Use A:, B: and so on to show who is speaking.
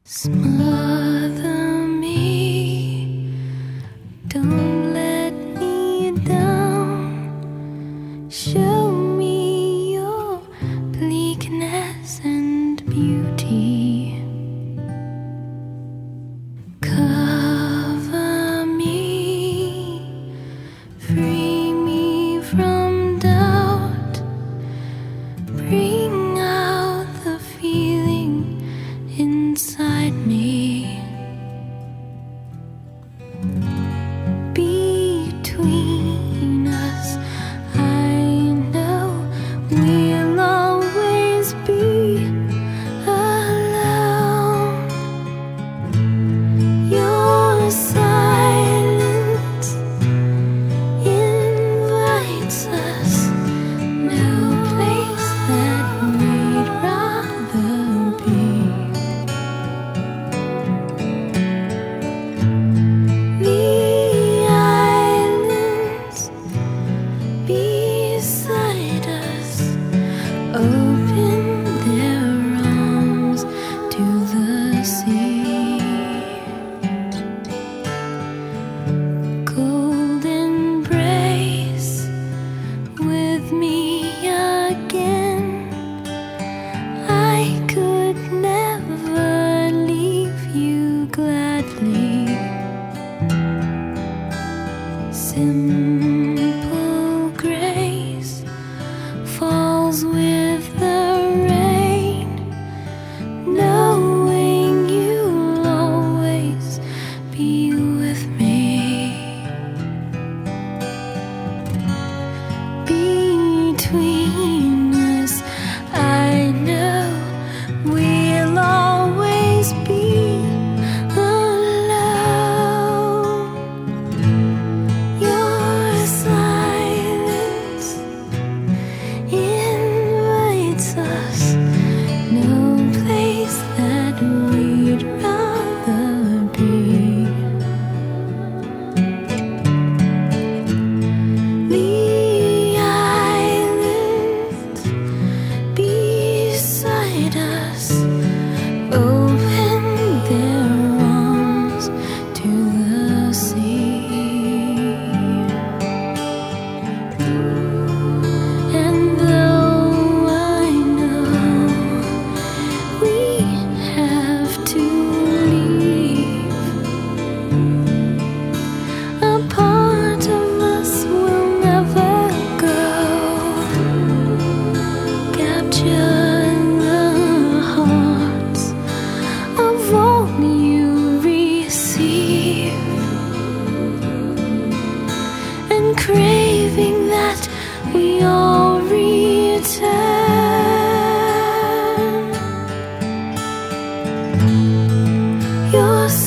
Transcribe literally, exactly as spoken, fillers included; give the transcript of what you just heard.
A: Smother me, don't let me down. Show me your bleakness and beauty. Cover me, free me from doubt. Bring out the feeling inside me. Between us, I know we'll always be alone. Your silence invites us, no place that we'd rather be. The islands beside us open their arms to the sea. Golden embrace with me again. I could never leave you gladly. Simple grace falls with the rain, knowing you'll always be with me. Between us, I know we'll always be alone. Your silence invites us, no place that we'd rather be. The islands beside us open their arms to the sea. And though I know we have to leave, a part of us will never go. Capture the hearts of all you receive, and craving that we all return. Your